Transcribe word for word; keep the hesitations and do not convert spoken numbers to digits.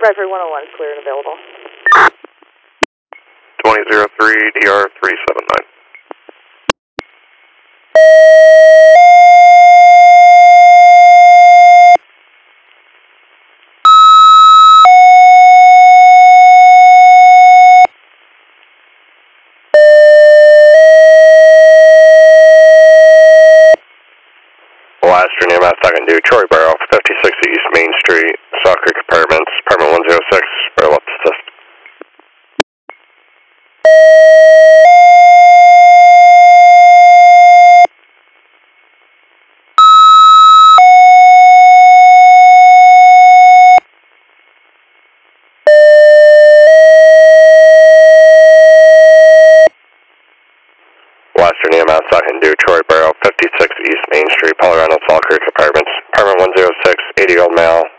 Advisory one oh one is clear and available. twenty oh three D R three seven nine. Western E M S, I can do Troy Barrow, fifty-six East Main Street, Saw Creek Apartments, apartment one oh six, barrel up assist. Western E M S, I can do Troy Barrow, fifty-six East Main Street, Colorado, Saw Creek Apartments, apartment one oh six, eighty-year-old male,